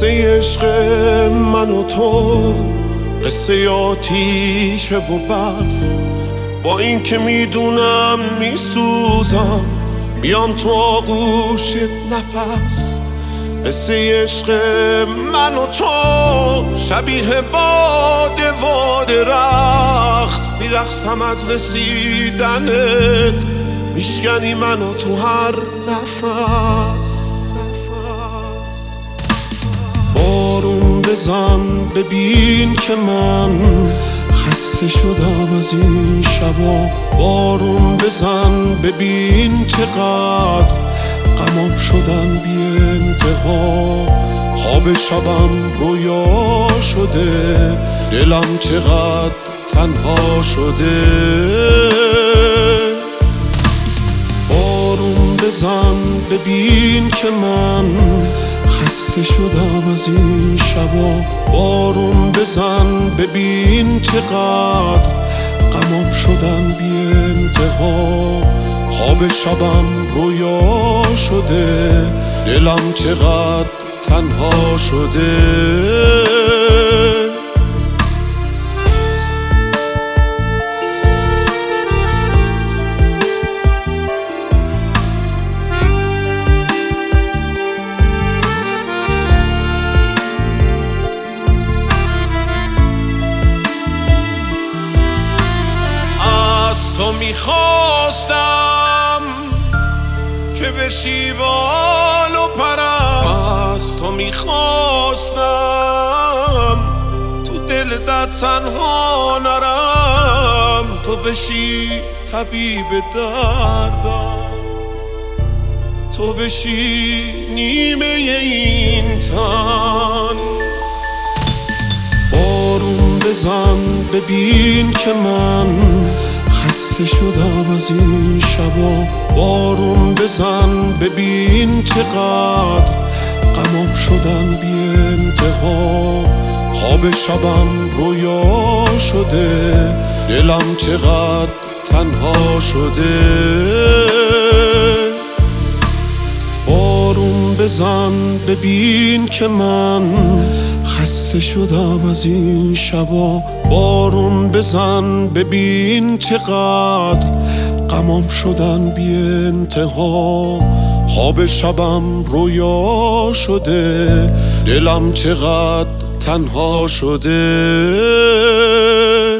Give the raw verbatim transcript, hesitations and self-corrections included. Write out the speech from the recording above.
قصه عشق من و تو، قصه آتیشه و برف. با این که میدونم میسوزم، بیام تو آغوش نفس. قصه عشق من و تو شبیه باد و درخت، میرقصم از رسیدنت، میشکنی منو تو هر نفس. بارون بزن ببین که من خسته شدم از این شبا. بارون بزن ببین چقدر غمام شدن بی انتها. خواب شبم رویا شده، دلم چقدر تنها شده. بارون بزن ببین که من خسته شدم از این شبا. بارون بزن ببین چقدر غمام شدن بی انتها. خواب شبم رویا شده، دلم چقدر تنها شده. تو میخواستم که بشی بال و پرم، از تو میخواستم تو دل در تنها نرم. تو بشی طبیب دردم، تو بشی نیمه این تن. بارون بزن ببین که من خسته شدم از این شبا. بارون بزن ببین چقدر غمام شدن بی انتها. خواب شبم رویا شده، دلم چقدر تنها شده. بارون بزن ببین که من خسته شدم از این شبا. بارون بزن ببین چقدر غمام شدن بی انتها. خواب شبم رویا شده، دلم چقدر تنها شده.